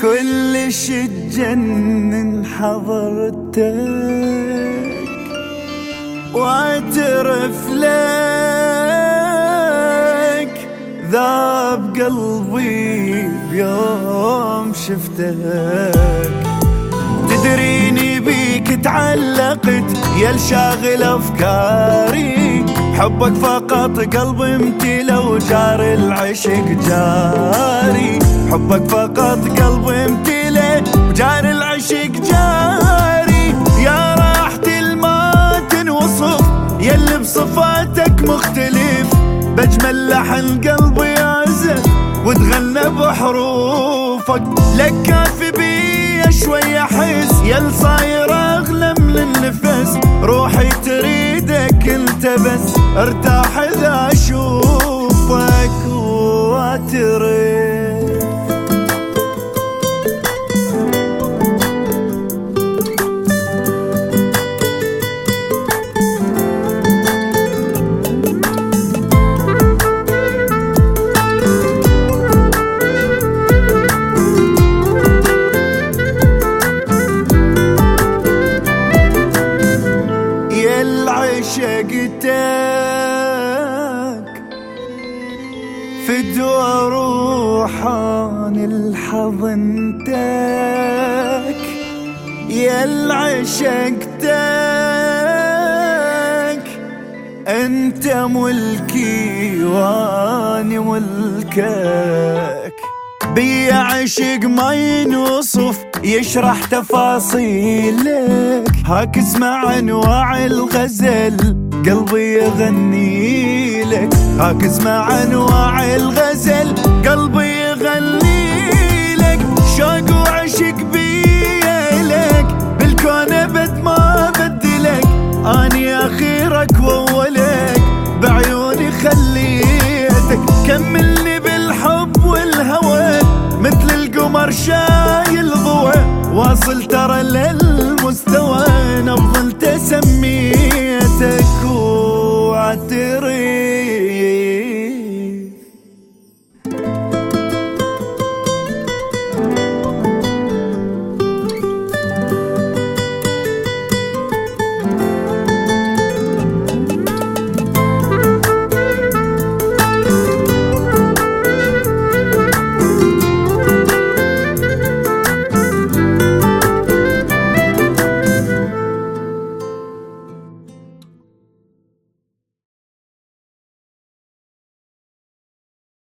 كلش تجنن حضرتك واعترف لك ذاب قلبي بيوم شفتك. تدريني بيك تعلقت يا الشاغل افكاري، حبك فقط قلبي امتلى وجار العشق جاري، حبك فقط قلبي امتلى وجار العشق جاري. يا راحة الما تنوصف يلي بصفاتك مختلف، بجمل لحن قلبي يعزف وتغنى بحروفك. لك كافي بي شوي احس يل صاير اغلى من النفس، روحي تريدك انت بس ارتاح اذا اشوفك واعترف. عشقتك فدوى روحان الحضنتك، يا عشقتك انت ملكي واني ملكك. بي عشق ما ينوصف يشرح تفاصيلك، هاك اسمع انواع الغزل قلبي يغني لك، هاك اسمع انواع الغزل قلبي يغني لك. شوق وعشق بيا لك بالكون ابد ما بدلك، اني اخيرك واولك بعيوني خليتك. كملني بالحب والهوى مثل القمر شايل ضوى، واصل ترى للمستوى نبضل تسميه